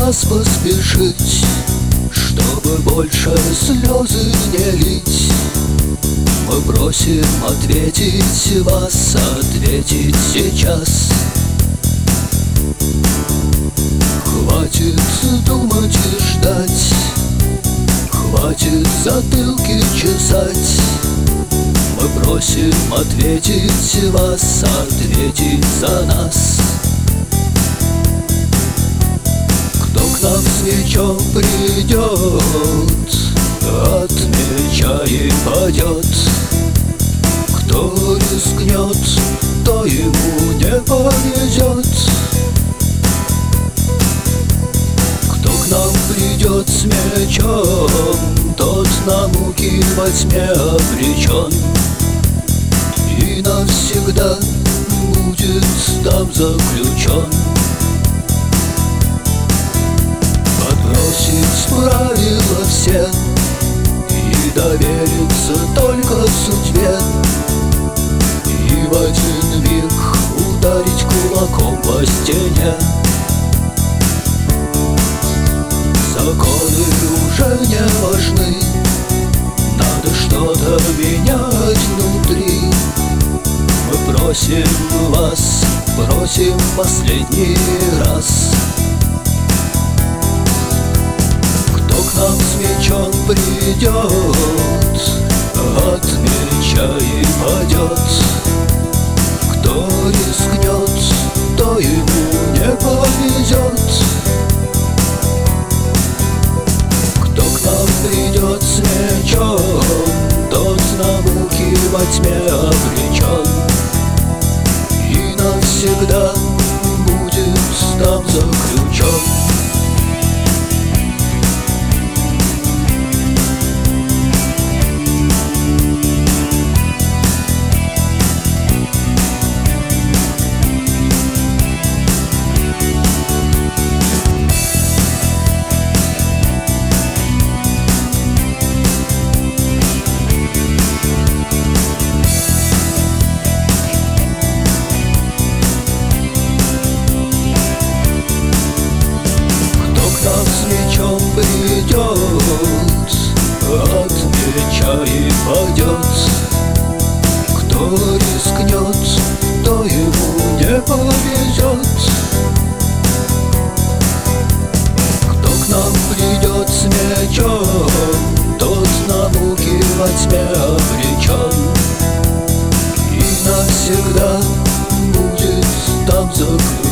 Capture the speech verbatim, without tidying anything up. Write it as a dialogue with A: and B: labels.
A: нас поспешить, чтобы больше слезы не лить. Мы просим ответить вас, ответить сейчас. Хватит думать и ждать, хватит затылки чесать. Мы просим ответить вас, ответить за нас. Кто к нам с мечом придет, от меча и падет. Кто рискнет, то ему не повезет. Кто к нам придет с мечом, тот на муки во тьме обречен. И навсегда будет там заключен. Отбросить правила все и довериться только судьбе. И в один миг ударить кулаком по стене. Законы уже не важны, надо что-то менять внутри. Мы просим вас, просим в последний раз. Кто к нам с мечом придет, от меча и падет. Кто рискнет, то ему не повезет. Кто к нам придет с мечом, тот на муки во тьме обречен. И навсегда будет там заключен. Придет, от меча и падет. Кто рискнет, то ему не повезет. Кто к нам придет с мечом, тот на муки во тьме обречен. И навсегда будет там заключен.